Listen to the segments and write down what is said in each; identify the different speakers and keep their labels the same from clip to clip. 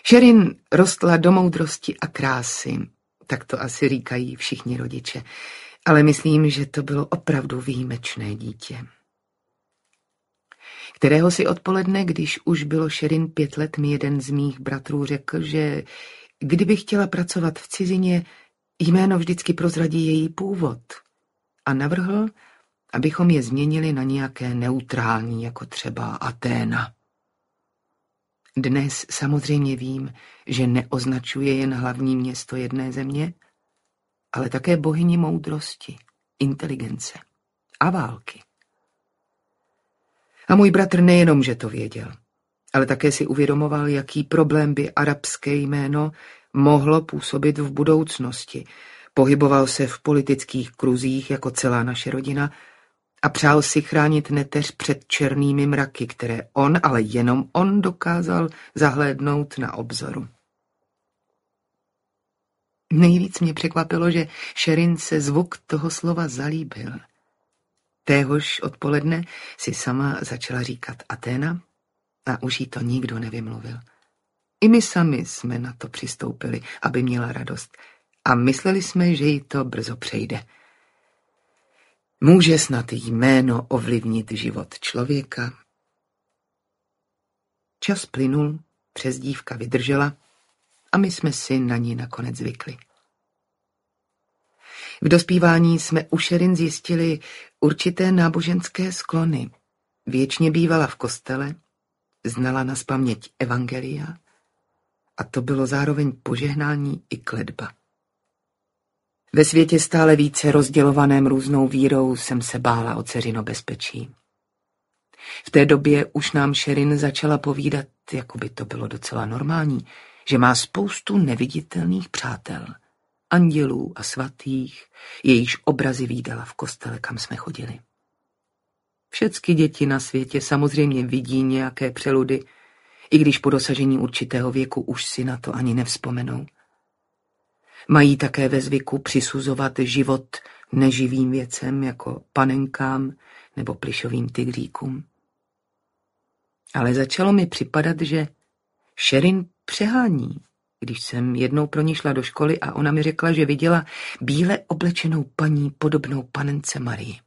Speaker 1: Sherin rostla do moudrosti a krásy, tak to asi říkají všichni rodiče, ale myslím, že to bylo opravdu výjimečné dítě. Kterého si odpoledne, když už bylo Sherin 5 let, mi jeden z mých bratrů řekl, že kdyby chtěla pracovat v cizině, jméno vždycky prozradí její původ a navrhl, abychom je změnili na nějaké neutrální, jako třeba Aténa. Dnes samozřejmě vím, že neoznačuje jen hlavní město jedné země, ale také bohyni moudrosti, inteligence a války. A můj bratr nejenom, že to věděl, ale také si uvědomoval, jaký problém by arabské jméno mohlo působit v budoucnosti. Pohyboval se v politických kruzích jako celá naše rodina a přál si chránit neteř před černými mraky, které on, ale jenom on dokázal zahlédnout na obzoru. Nejvíc mě překvapilo, že Sherin se zvuk toho slova zalíbil. Téhož odpoledne si sama začala říkat Aténa a už jí to nikdo nevymluvil. I my sami jsme na to přistoupili, aby měla radost a mysleli jsme, že jí to brzo přejde. Může snad jméno ovlivnit život člověka? Čas plynul, přezdívka vydržela a my jsme si na ní nakonec zvykli. V dospívání jsme u Sherin zjistili určité náboženské sklony. Věčně bývala v kostele, znala nazpaměť evangelia a to bylo zároveň požehnání i kletba. Ve světě stále více rozdělovaném různou vírou jsem se bála o dceřino bezpečí. V té době už nám Sherin začala povídat, jako by to bylo docela normální, že má spoustu neviditelných přátel, andělů a svatých, jejichž obrazy vídala v kostele, kam jsme chodili. Všecky děti na světě samozřejmě vidí nějaké přeludy, i když po dosažení určitého věku už si na to ani nevzpomenou. Mají také ve zvyku přisuzovat život neživým věcem, jako panenkám nebo plyšovým tygříkům. Ale začalo mi připadat, že Sherin přehání, když jsem jednou pro ní šla do školy a ona mi řekla, že viděla bíle oblečenou paní podobnou panence Marii.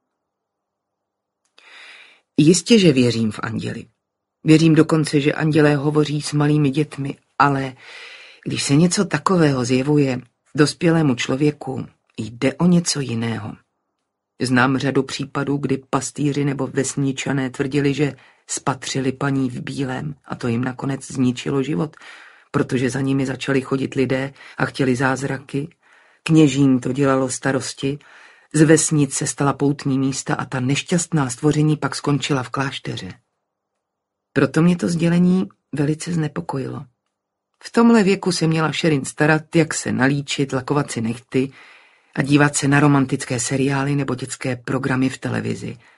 Speaker 1: Jistě, že věřím v anděly. Věřím dokonce, že andělé hovoří s malými dětmi, ale když se něco takového zjevuje dospělému člověku, jde o něco jiného. Znám řadu případů, kdy pastýři nebo vesničané tvrdili, že spatřili paní v bílém a to jim nakonec zničilo život, protože za nimi začali chodit lidé a chtěli zázraky. Kněžím to dělalo starosti, z vesnic se stala poutní místa a ta nešťastná stvoření pak skončila v klášteře. Proto mě to sdělení velice znepokojilo. V tomhle věku se měla Sherin starat, jak se nalíčit, lakovat si nehty a dívat se na romantické seriály nebo dětské programy v televizi.